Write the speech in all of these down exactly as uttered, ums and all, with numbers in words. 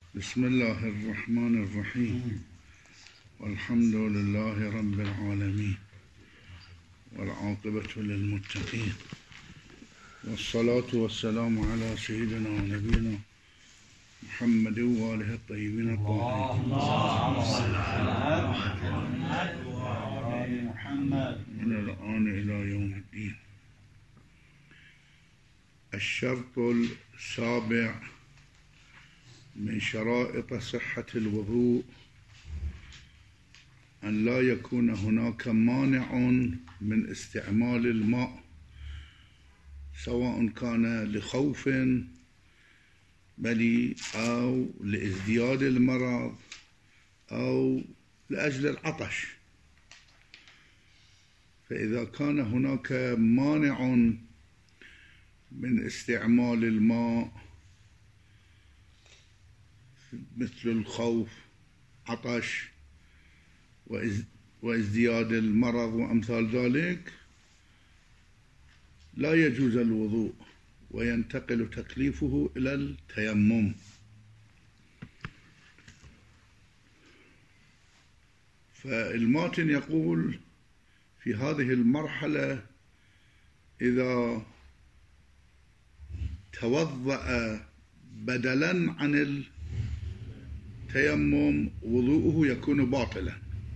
بسم الله الرحمن الرحيم والحمد لله رب العالمين والعاقبة للمتقين والصلاة والسلام على سيدنا ونبينا محمد وآله الطيبين الطاهرين اللهم صل على محمد وآل محمد من الآن إلى يوم الدين. الشرط السابع من شرائط صحة الوضوء أن لا يكون هناك مانع من استعمال الماء، سواء كان لخوف بل أو لازدياد المرض أو لأجل العطش. فإذا كان هناك مانع من استعمال الماء مثل الخوف، عطش، وازدياد المرض وأمثال ذلك، لا يجوز الوضوء وينتقل تكليفه إلى التيمم. فالماتن يقول في هذه المرحلة إذا توضأ بدلا عن التيمم وضوءه يكون باطلا.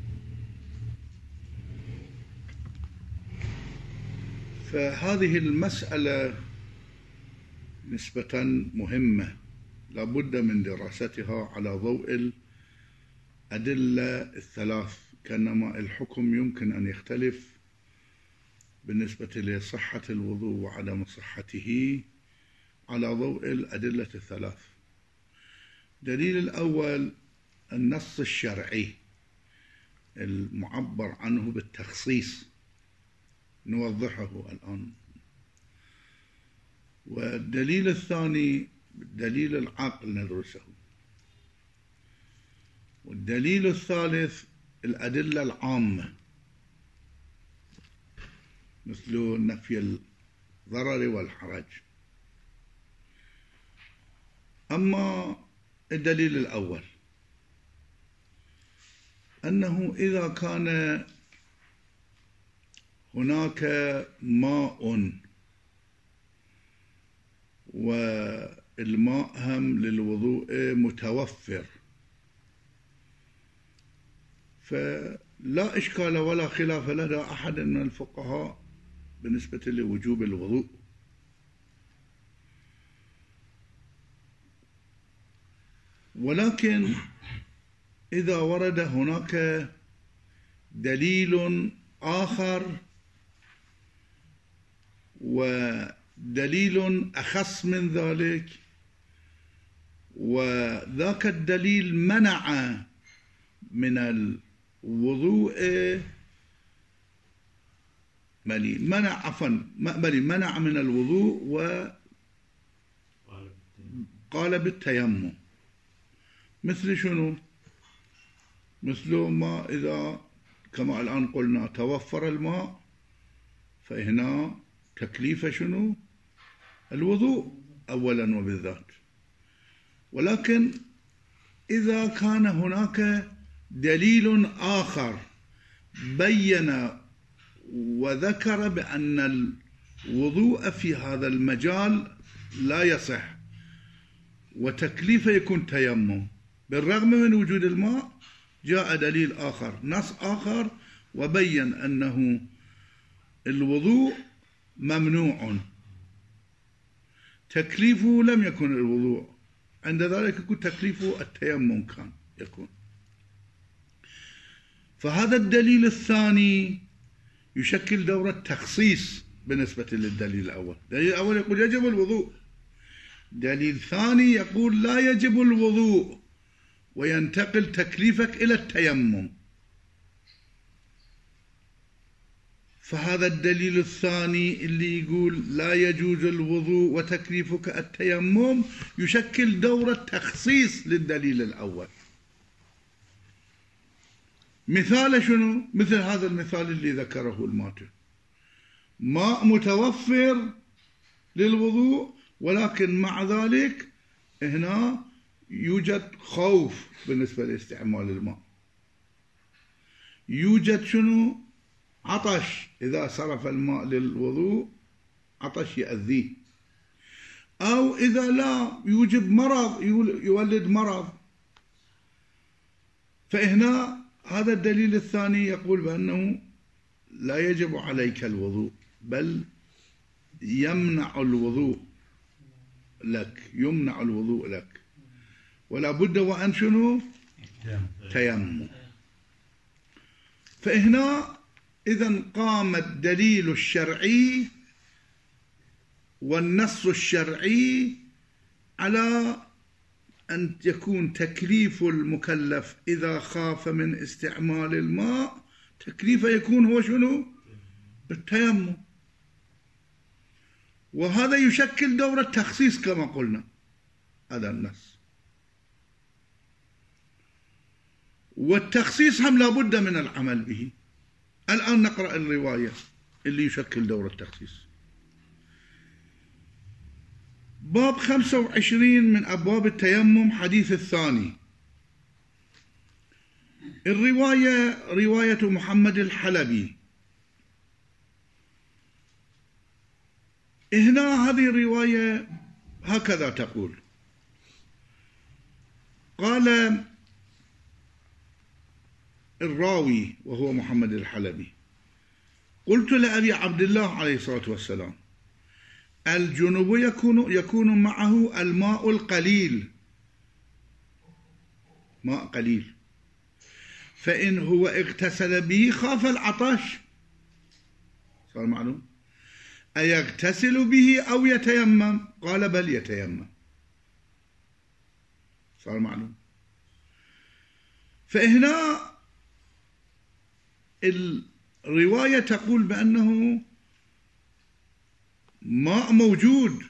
فهذه المسألة نسبة مهمة لا بد من دراستها على ضوء الأدلة الثلاث، كأنما الحكم يمكن أن يختلف بالنسبة لصحة الوضوء وعدم صحته على ضوء الأدلة الثلاث. الدليل الأول النص الشرعي المعبر عنه بالتخصيص، نوضحه الآن. والدليل الثاني دليل العقل ندرسه. والدليل الثالث الأدلة العامة مثل نفي الضرر والحرج. أما الدليل الأول أنه إذا كان هناك ماء والماء هم للوضوء متوفر، فلا إشكال ولا خلاف لدى أحد من الفقهاء بالنسبة لوجوب الوضوء. ولكن إذا ورد هناك دليل آخر ودليل أخص من ذلك، وذاك الدليل منع من الوضوء بل منع عفوا بل منع من الوضوء وقال بالتيمم. مثل شنو؟ مثل ما إذا كما الآن قلنا توفر الماء فهنا تكليف شنو؟ الوضوء أولا وبالذات. ولكن إذا كان هناك دليل آخر بين وذكر بأن الوضوء في هذا المجال لا يصح وتكليفه يكون تيمم، بالرغم من وجود الماء جاء دليل آخر نص آخر وبين أنه الوضوء ممنوع، تكليفه لم يكن الوضوء، عند ذلك يكون تكليفه التيمم كان يكون. فهذا الدليل الثاني يشكل دور التخصيص بالنسبة للدليل الأول. الدليل الأول يقول يجب الوضوء، دليل ثاني يقول لا يجب الوضوء وينتقل تكليفك إلى التيمم. فهذا الدليل الثاني اللي يقول لا يجوز الوضوء وتكليفك التيمم يشكل دور التخصيص للدليل الأول. مثال شنو؟ مثل هذا المثال اللي ذكره الماتن، ماء متوفر للوضوء ولكن مع ذلك هنا يوجد خوف بالنسبة لاستعمال الماء، يوجد شنو عطش، إذا صرف الماء للوضوء عطش يأذيه، أو إذا لا يوجب مرض يولد مرض. فهنا هذا الدليل الثاني يقول بأنه لا يجب عليك الوضوء، بل يمنع الوضوء لك، يمنع الوضوء لك، ولا بد وأن شنو تيمم. فهنا إذن قام الدليل الشرعي والنص الشرعي على أن يكون تكليف المكلف إذا خاف من استعمال الماء تكليفه يكون هو شنو بالتيمم، وهذا يشكل دور التخصيص كما قلنا. هذا النص، والتخصيص هم لابد من العمل به. الآن نقرأ الرواية اللي يشكل دور التخصيص. باب خمسة وعشرين من أبواب التيمم، حديث الثاني. الرواية رواية محمد الحلبي. هنا هذه الرواية هكذا تقول: قال الراوي وهو محمد الحلبي: قلت لأبي عبد الله عليه الصلاة والسلام: الجنوب يكون يكون معه الماء القليل، ماء قليل، فإن هو اغتسل به خاف العطش. صار معلوم؟ أيغتسل به أو يتيمم؟ قال بل يتيمم. صار معلوم؟ فهنا الرواية تقول بأنه ماء موجود،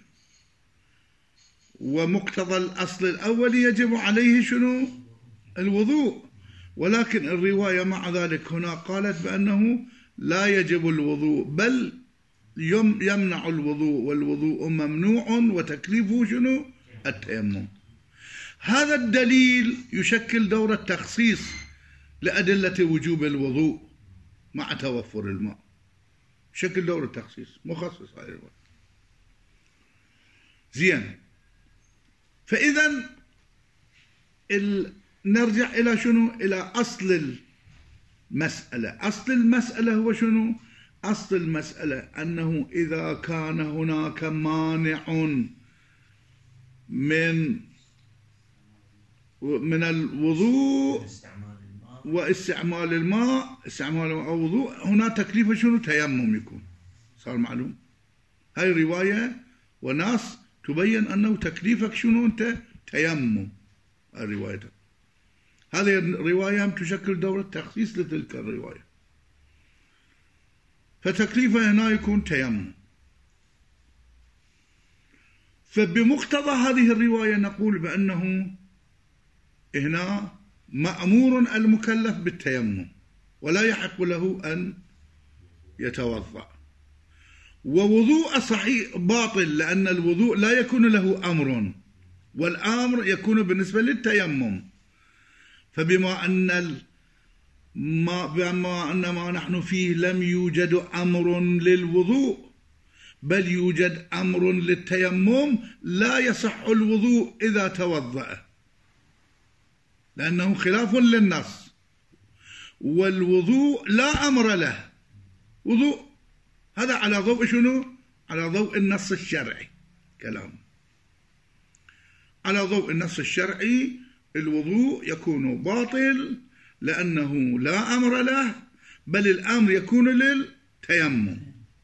ومقتضى الأصل الأول يجب عليه شنو الوضوء، ولكن الرواية مع ذلك هنا قالت بأنه لا يجب الوضوء، بل يمنع الوضوء، والوضوء ممنوع وتكليفه شنو التيمم. هذا الدليل يشكل دور التخصيص لأدلة وجوب الوضوء مع توفر الماء، شكل دور التخصيص مخصص هاي الرواية. زين، فإذا ال... نرجع إلى شنو؟ إلى أصل المسألة. أصل المسألة هو شنو؟ أصل المسألة أنه إذا كان هناك مانع من من الوضوء واستعمال الماء، استعمال الماء أو وضوء، هنا تكليفه شنو تيمم يكون. صار معلوم؟ هاي رواية وناس تبين أنه تكليفك شنو أنت تيمم. الرواية هذه الرواية تشكل دور التخصيص لتلك الرواية، فتكليفه هنا يكون تيمم. فبمقتضى هذه الرواية نقول بأنه هنا مأمور المكلف بالتيمم، ولا يحق له أن يتوضأ. ووضوء صحيح باطل، لأن الوضوء لا يكون له أمر، والأمر يكون بالنسبة للتيمم. فبما أن ال... ما بما أن ما نحن فيه لم يوجد أمر للوضوء، بل يوجد أمر للتيمم، لا يصح الوضوء إذا توضأ، لأنه خلاف للنص. والوضوء لا أمر له، وضوء هذا على ضوء شنو؟ على ضوء النص الشرعي. كلام على ضوء النص الشرعي الوضوء يكون باطل لأنه لا أمر له، بل الأمر يكون للتيمم.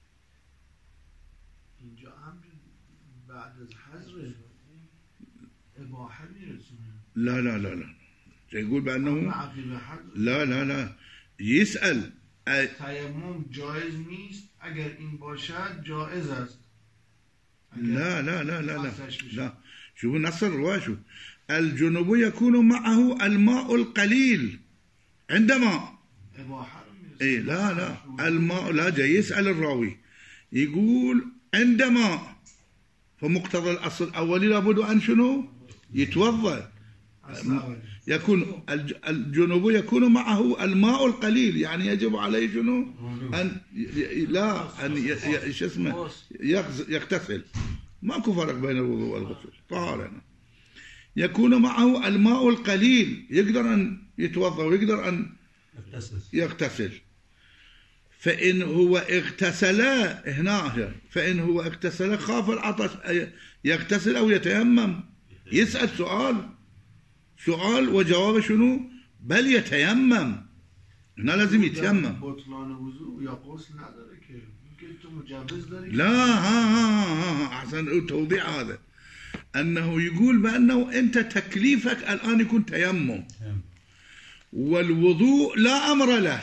لا لا لا لا يقول بأنه لا لا لا يسأل تیمم جایز نیست، اگر این باشد جایز است. لا لا لا لا لا لا شوفوا نص الرواية. شوف: الجنوب يكون معه الماء القليل عندما إيه لا لا الماء لا جاي يسأل الراوي يقول عندما، فمقتضى الأصل الأولي لابد أن شنو يتوضأ، يكون الجنوب يكون معه الماء القليل، يعني يجب عليه شنو؟ أن لا أن شو اسمه يغتسل. ماكو فرق بين الوضوء والغسل، طهارة. يكون معه الماء القليل، يقدر أن يتوضأ ويقدر أن يغتسل. فإن هو اغتسل هنا، فإن هو اغتسل خاف العطش يغتسل أو يتيمم. يسأل سؤال سؤال وجوابه شنو؟ بل يتيمم. هنا لازم يتيمم. بطلان وضوء يا غسل نداره که ممكن تو مجوز داری. لا ها ها ها أحسن التوضيح هذا، أنه يقول بأنه أنت تكليفك الآن يكون تيمم، والوضوء لا أمر له.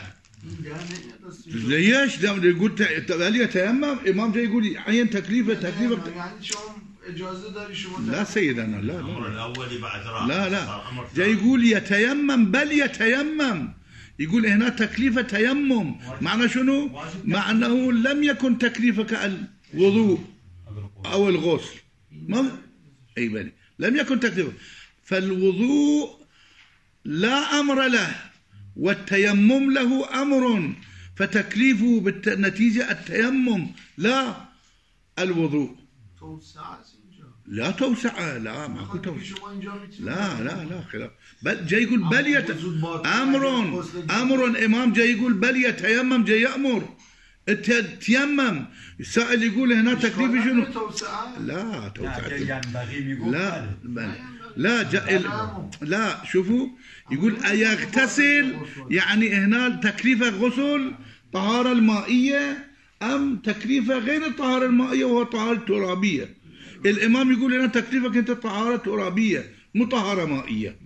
ليش؟ يقول بل يتيمم. إمام جاي يقول عين تكليفه تكليفك. يعني شو إجازة داري شو؟ لا سيدنا، لا لا الأمر الأولي بعد راحة. لا لا جاي يقول يتيمم، بل يتيمم. يقول هنا تكليف تيمم، معنى شنو؟ معناه لم يكن تكليفك الوضوء أو الغسل. ما أي بني لم يكن تكليفه. فالوضوء لا أمر له، والتيمم له أمر، فتكليفه بالنتيجة التيمم لا الوضوء. لا توسعة، لا ماكو توسعة، لا لا لا خلاف. بل جاي يقول بل يت... أمر أمر إمام جاي يقول بل يتيمم، جاي يأمر تيمم. السائل يقول هنا تكليف شنو؟ لا توسعة، لا بل لا جا... لا شوفوا يقول أيغتسل، يعني هنا تكليفه غسل طهارة المائية أم تكليفه غير الطهارة المائية وهو طهارة ترابية. الإمام يقول لنا تكليفك أنت طهارة ترابية مو طهارة مائية.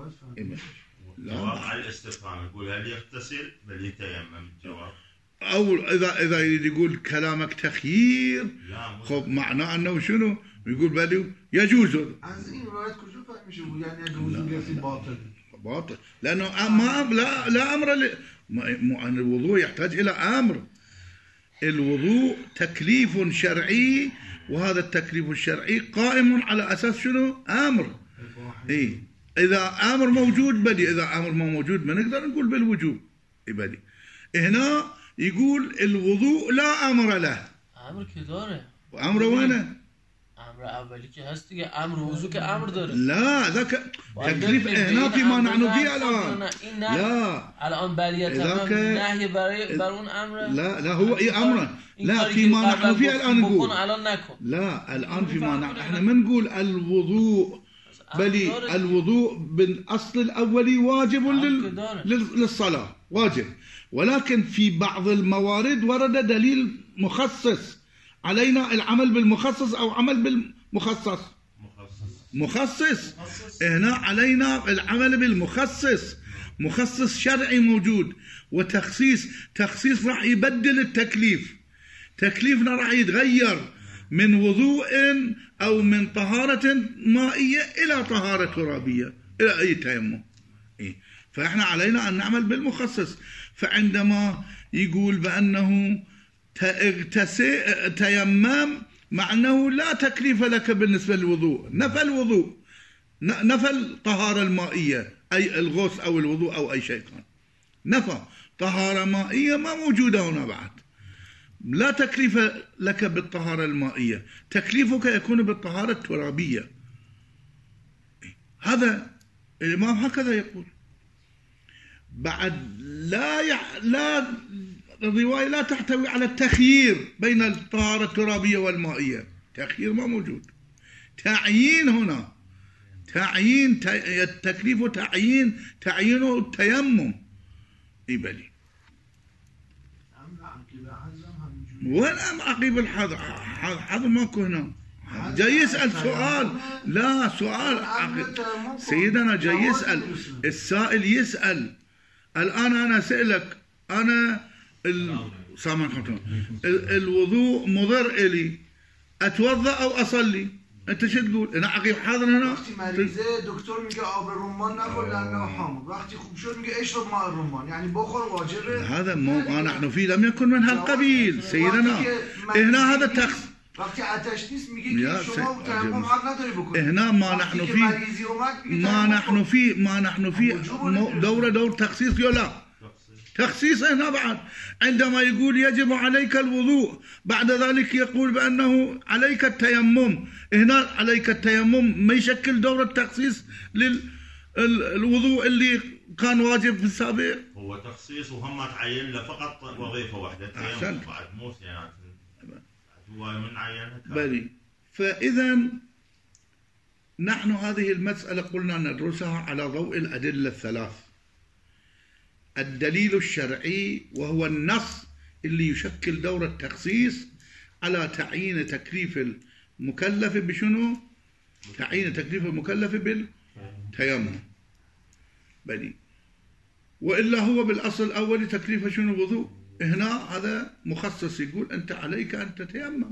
جواب على الاستفهام يقول هل يغتسل بل يتيمم. جواب أو إذا إذا يقول كلامك تخيير، خب معناه أنه شنو؟ يقول بل يجوز. از این روایت کجا فهمیشه بود یعنی اگه وضو گرفتی باطل؟ باطل لأنه ما لا لا أمر ل... أن الوضوء يحتاج إلى أمر. الوضوء تكليف شرعي، وهذا التكليف الشرعي قائم على أساس شنو؟ أمر. إيه إذا أمر موجود بدي، إذا أمر ما موجود ما نقدر نقول بالوجوب. بدي هنا يقول الوضوء لا أمر له. أمر كداره. أمر وينه؟ امر اولی که هست دیگه، امر وضو که امر داره. لا ذاك تكليف هنا فيما نحن فيه الان. لا الان بل تمام نهي برای بر اون امر. لا لا هو اي امر. لا فيما نحن فيه الان نقول الان نكن. لا الان فيما نحن احنا ما نقول الوضوء، بل الوضوء بالاصل الاولي واجب للصلاه واجب، ولكن في بعض الموارد ورد دليل مخصص علينا العمل بالمخصص أو عمل بالمخصص. مخصص هنا علينا العمل بالمخصص، مخصص شرعي موجود، وتخصيص تخصيص راح يبدل التكليف. تكليفنا راح يتغير من وضوء أو من طهارة مائية إلى طهارة ترابية إلى أي تيمم. فإحنا علينا أن نعمل بالمخصص. فعندما يقول بأنه تيمم معناه لا تكليف لك بالنسبة للوضوء، نفى الوضوء، نفى الطهارة المائية أي الغسل أو الوضوء أو أي شيء كان، نفى طهارة مائية ما موجودة هنا بعد. لا تكليف لك بالطهارة المائية، تكليفك يكون بالطهارة الترابية. هذا الإمام هكذا يقول. بعد لا يح... لا الرواية لا تحتوي على التخيير بين الطهارة الترابية والمائية، تخيير ما موجود. تعيين هنا، تعيين التكليف وتعيين تعيينه التيمم. إبلي وين أم عقيب الحظر؟ حظر ماكو هنا. جاي يسأل سؤال، لا سؤال سيدنا جاي يسأل، السائل يسأل. الآن أنا أسألك، أنا الوضوء مضر إلي، أتوضأ أو أصلي؟ أنت شو تقول؟ أنا عقيب حاضر هنا؟ وقتی مریضه دکتر میگه آب رمان نخور لأنه حامض، وقتی خوب شد میگه اشرب ماء الرمان، يعني بخور واجبه. هذا ما نحن فيه لم يكن من هالقبيل سيدنا. هنا هذا تخص وقتی آتش نیست میگه يا که شما سيد- تیمم حق نداری بکنید. هنا ما وقتی نحن که فيه مریضی اومد میگه ما تیمم نحن کن. فيه ما نحن فيه مو- دورة دور تخصيص يلا تخصيص هنا بعد عندما يقول يجب عليك الوضوء بعد ذلك يقول بأنه عليك التيمم هنا عليك التيمم ما يشكل دورة تخصيص للوضوء اللي كان واجب في السابق. هو تخصيص وهم تعين له فقط وظيفة واحدة أحسنت. التيمم بعد مو يعني هو من عينها كان. بلي فإذا نحن هذه المسألة قلنا ندرسها على ضوء الأدلة الثلاث. الدليل الشرعي وهو النص اللي يشكل دور التخصيص على تعيين تكليف المكلف بشنو؟ تعيين تكليف المكلف بالتيمم. بلي وإلا هو بالأصل الأول تكليف شنو؟ وضوء. هنا هذا مخصص يقول أنت عليك أن تتيمم.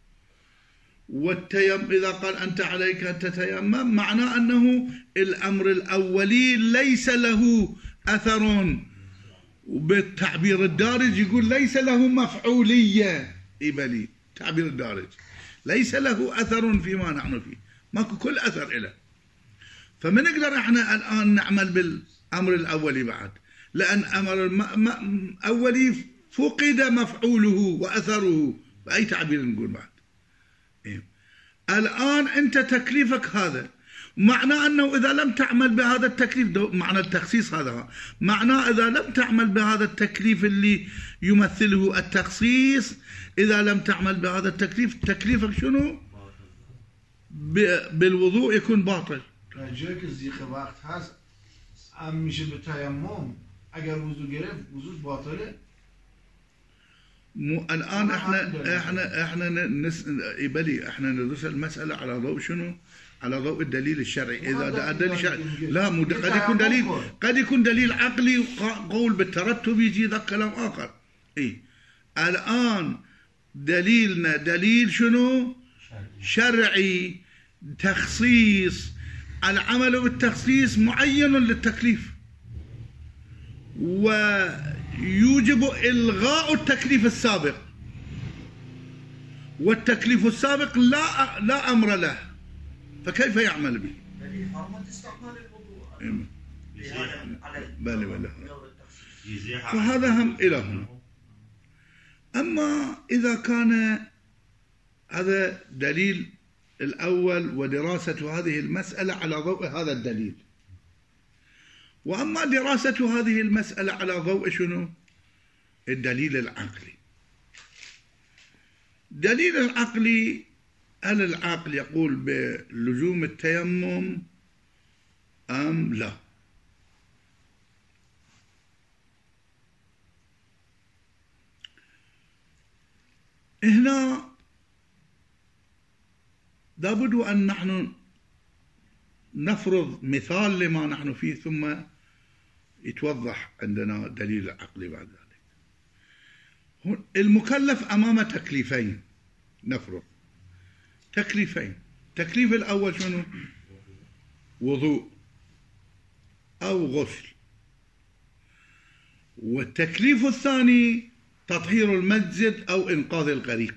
والتيم إذا قال أنت عليك أن تتيمم معناه أنه الأمر الأولي ليس له أثر، وبالتعبير الدارج يقول ليس له مفعولية. إبلي تعبير الدارج ليس له أثر فيما نحن فيه، ماكو كل أثر له. فما نقدر احنا الآن نعمل بالأمر الأولي بعد، لأن أمر الأولي فقد مفعوله وأثره بأي تعبير نقول بعد. إيه. الآن أنت تكليفك هذا معناه أنه إذا لم تعمل بهذا التكليف، معنى التخصيص هذا معناه إذا لم تعمل بهذا التكليف اللي يمثله التخصيص، إذا لم تعمل بهذا التكليف تكليفك شنو؟ بالوضوء يكون باطل. جایی که زیخ وقت هست هم میشه به تیمم اگر وضو گرفت وضو باطله. مو الان احنا احنا احنا نس يبلي احنا ندرس المساله على ضوء شنو؟ على ضوء الدليل الشرعي. اذا ده دليل شرعي لا مو قد يكون دليل قد يكون دليل عقلي قول بالترتب يجي ذا كلام اخر. اي الان دليلنا دليل شنو؟ شرعي تخصيص. العمل بالتخصيص معين للتكليف ويوجب إلغاء التكليف السابق، والتكليف السابق لا لا أمر له، فكيف يعمل به؟ دليل حرمة استعمال الوضوء. بلى بلى. فهذا هم إلى هنا. أما إذا كان هذا دليل الأول ودراسة هذه المسألة على ضوء هذا الدليل، وأما دراسة هذه المسألة على ضوء شنو؟ الدليل العقلي. دليل العقلي، هل العقل يقول بلزوم التيمم أم لا؟ هنا لابد أن نحن نفرض مثال لما نحن فيه ثم يتوضح عندنا دليل عقلي بعد ذلك. المكلف أمام تكليفين، نفرض تكليفين. التكليف الأول شنو؟ وضوء أو غسل. والتكليف الثاني تطهير المسجد أو إنقاذ الغريق.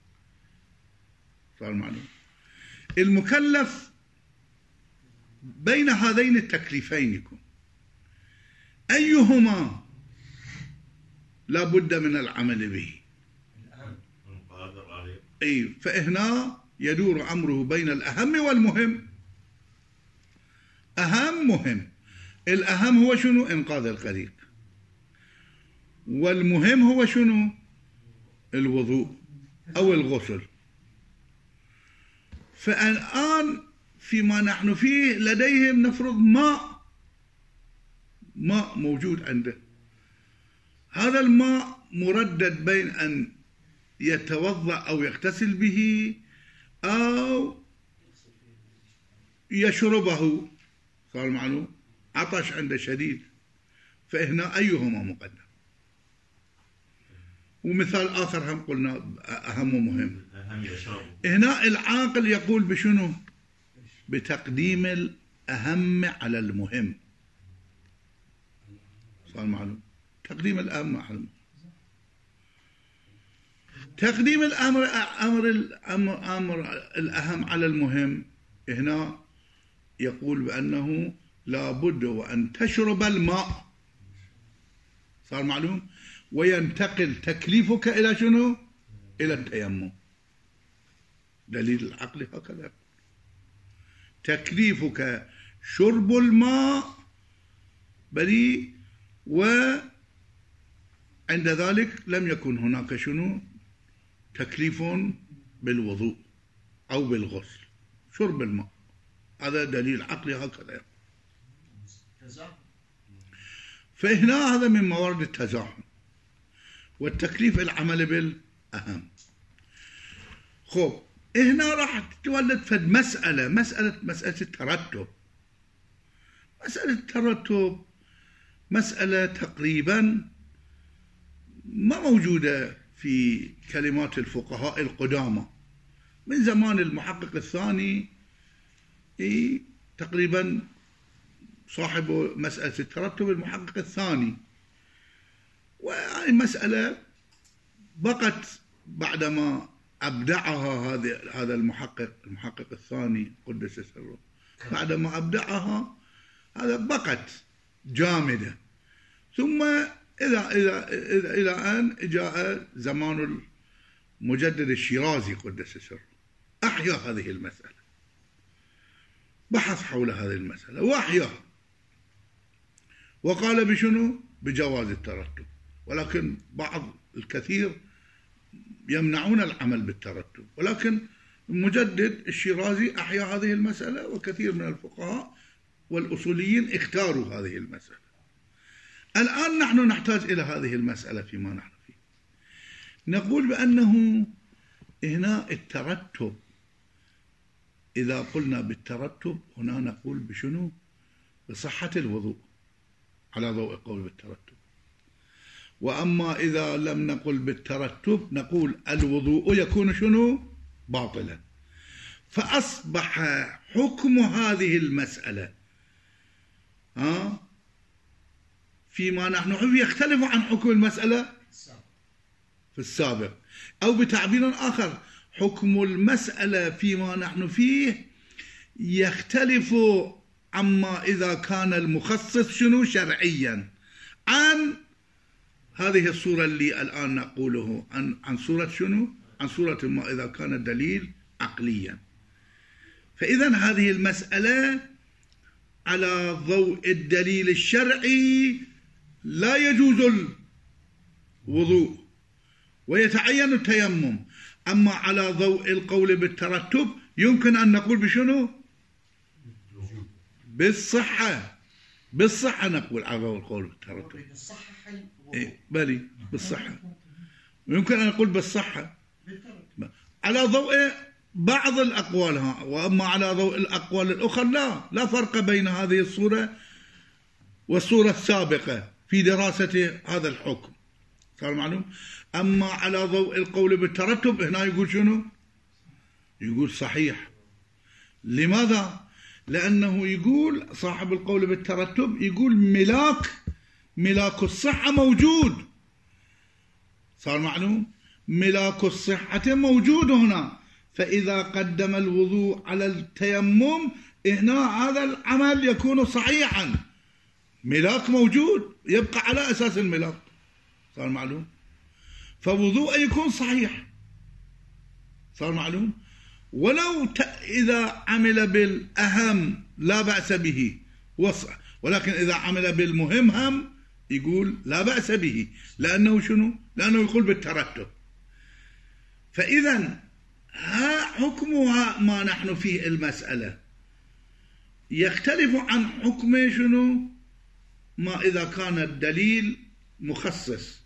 صار معلوم. المكلف بين هذين التكليفين يكون أيهما لا بد من العمل به. أي فهنا يدور أمره بين الأهم والمهم. أهم مهم. الأهم هو شنو؟ إنقاذ الغريق. والمهم هو شنو؟ الوضوء أو الغسل. فالآن فيما نحن فيه لديهم نفرض ماء ماء موجود عنده. هذا الماء مردد بين أن يتوضأ أو يغتسل به أو يشربه. صار معلوم؟ عطش عنده شديد، فهنا أيهما مقدم؟ ومثال آخر هم قلنا أهم ومهم. هنا العاقل يقول بشنو؟ بتقديم الأهم على المهم. صار معلوم؟ تقديم الأهم على المهم. تقديم الأمر أمر الأمر أمر الأهم على المهم هنا يقول بأنه لا بد وأن تشرب الماء، صار معلوم، وينتقل تكليفك إلى شنو؟ إلى التيمم. دليل العقل هكذا، تكليفك شرب الماء بل وعند ذلك لم يكن هناك شنو؟ تكليف بالوضوء أو بالغسل، شرب الماء، هذا دليل عقلي هكذا. فهنا هذا من موارد التزاحم والتكليف العمل بالأهم. خب هنا راح تتولد فد مسألة مسألة مسألة الترتب. مسألة الترتب مسألة تقريبا ما موجودة في كلمات الفقهاء القدامى من زمان المحقق الثاني، تقريبا صاحب مسألة الترتب المحقق الثاني، وهذه المسألة بقت بعدما أبدعها هذا هذا المحقق المحقق الثاني قدس سره، بعدما أبدعها هذا بقت جامدة. ثم إذا إذا إذا إلى أن جاء زمان المجدد الشيرازي قدس سره، أحيا هذه المسألة، بحث حول هذه المسألة وأحياها، وقال بشنو؟ بجواز الترتب، ولكن بعض الكثير يمنعون العمل بالترتب، ولكن المجدد الشيرازي أحيا هذه المسألة، وكثير من الفقهاء والأصوليين اختاروا هذه المسألة. الآن نحن نحتاج إلى هذه المسألة فيما نحن فيه. نقول بأنه هنا الترتب، إذا قلنا بالترتب هنا نقول بشنو؟ بصحة الوضوء على ضوء القول بالترتب. وأما إذا لم نقل بالترتب نقول الوضوء يكون شنو؟ باطلا. فأصبح حكم هذه المسألة ها فيما نحن فيه يختلف عن حكم المسألة في السابق، أو بتعبير آخر حكم المسألة فيما نحن فيه يختلف عما إذا كان المخصص شنو؟ شرعيا، عن هذه الصورة اللي الآن نقوله، عن عن صورة شنو؟ عن صورة ما إذا كان الدليل عقليا. فإذا هذه المسألة على ضوء الدليل الشرعي لا يجوز الوضوء ويتعين التيمم، أما على ضوء القول بالترتب يمكن أن نقول بشنو؟ بالصحة. بالصحة نقول على ضوء القول بالترتب. إيه بلي بالصحة، يمكن أن نقول بالصحة على ضوء بعض الأقوال ها، وأما على ضوء الأقوال الأخرى لا لا فرق بين هذه الصورة والصورة السابقة في دراسة هذا الحكم، صار معلوم. أما على ضوء القول بالترتب هنا يقول شنو؟ يقول صحيح. لماذا؟ لأنه يقول صاحب القول بالترتب يقول ملاك ملاك الصحة موجود، صار معلوم، ملاك الصحة موجود هنا، فإذا قدم الوضوء على التيمم هنا هذا العمل يكون صحيحا، ملاك موجود يبقى على أساس الملاك، صار معلوم، فوضوء يكون صحيح، صار معلوم. ولو إذا عمل بالأهم لا بأس به وصح، ولكن إذا عمل بالمهم هم يقول لا بأس به، لأنه شنو؟ لأنه يقول بالترتب. فإذا ها حكمها ما نحن فيه المسألة يختلف عن حكم شنو؟ ما إذا كان الدليل مخصص.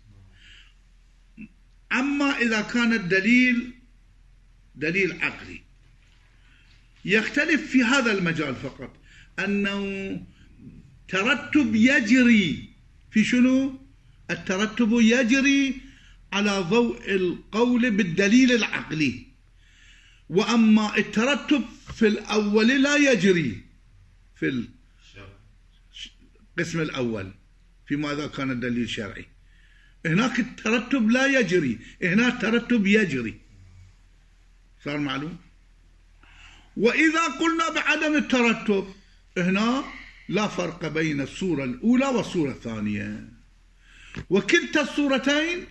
أما إذا كان الدليل دليل عقلي يختلف في هذا المجال فقط، أنه ترتب يجري في شنو؟ الترتب يجري على ضوء القول بالدليل العقلي، وأما الترتب في الأول لا يجري في القسم الأول فيما إذا كان الدليل شرعي. هناك الترتب لا يجري، هنا الترتب يجري. صار معلوم؟ وإذا قلنا بعدم الترتب هنا لا فرق بين الصورة الأولى والصورة الثانية، وكلتا الصورتين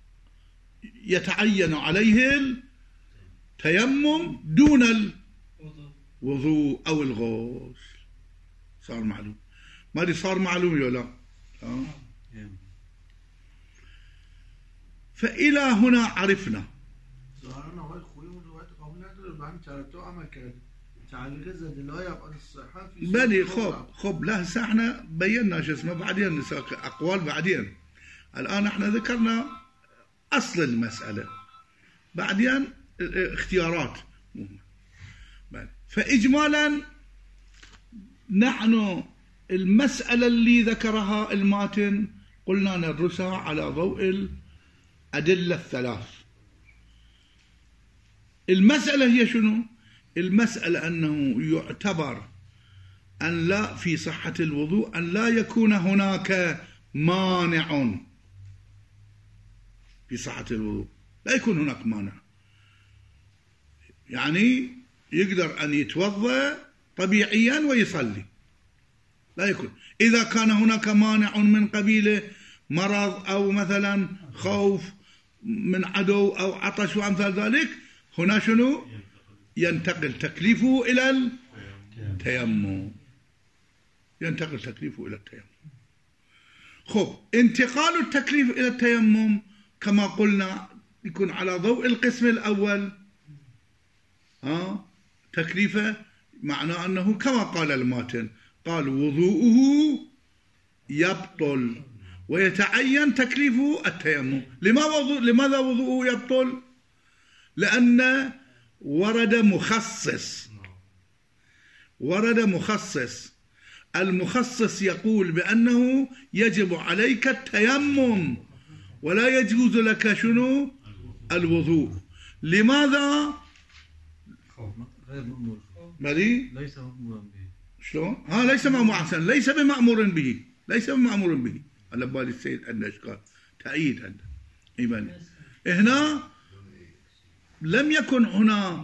يتعين عليه التيمم دون الوضوء أو الغسل. صار معلوم؟ ما دي صار معلوم ولا لا؟ آه. فإلى هنا عرفنا. ظاهرا آقای خویی اون روایت قبول نداره، به همین ترتب عمل کرد. تعلیق زده لا يبقى الصحة في بلي خب خب لا هسه احنا بينا شو اسمه بعدين نساق اقوال بعدين. الان احنا ذكرنا اصل المسألة، بعدين اختيارات. فاجمالا نحن المسألة اللي ذكرها الماتن قلنا ندرسها على ضوء الأدلة الثلاث. المسألة هي شنو؟ المسألة أنه يعتبر أن لا في صحة الوضوء أن لا يكون هناك مانع في صحة الوضوء، لا يكون هناك مانع، يعني يقدر أن يتوضأ طبيعيا ويصلي، لا يكون. إذا كان هناك مانع من قبيل مرض أو مثلا خوف من عدو أو عطش وأمثال ذلك، هنا شنو؟ ينتقل تكليفه إلى التيمم، ينتقل تكليفه إلى التيمم. خب انتقال التكليف إلى التيمم كما قلنا يكون على ضوء القسم الأول. ها تكليفه معناه أنه كما قال الماتن، قال وضوءه يبطل ويتعين تكليفه التيمم. لماذا وضوءه يبطل؟ لأن ورد مخصص، ورد مخصص، المخصص يقول بأنه يجب عليك التيمم ولا يجوز لك شنو؟ الوضوء. لماذا؟ غير مأمور بلي؟ ليس مأمورا به. شلون؟ ها ليس مأمور، أحسن، ليس بمأمور به، ليس بمأمور به. على بالي السيد عندنا إشكال تأييد عنده إيماني. هنا لم يكن هنا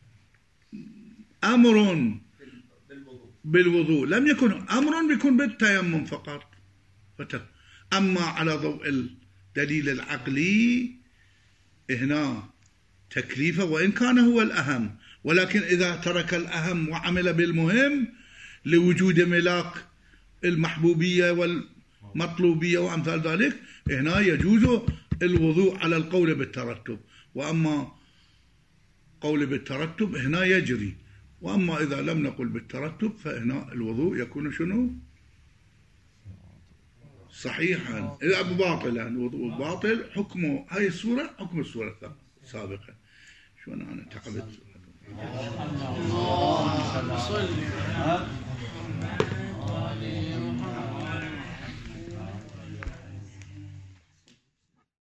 أمر بالوضوء، لم يكن أمر، بيكون بالتيمم فقط. أما على ضوء الدليل العقلي هنا تكليفه وإن كان هو الأهم، ولكن إذا ترك الأهم وعمل بالمهم لوجود ملاك المحبوبية والمطلوبية وأمثال ذلك، هنا يجوز الوضوء على القول بالترتب. وأما قول بالترتب هنا يجري، وأما إذا لم نقل بالترتب فهنا الوضوء يكون شنو؟ صحيحا، إذا باطلا، الوضوء باطل حكمه هاي الصورة حكم الصورة السابقة. شو أنا أنا تعبت.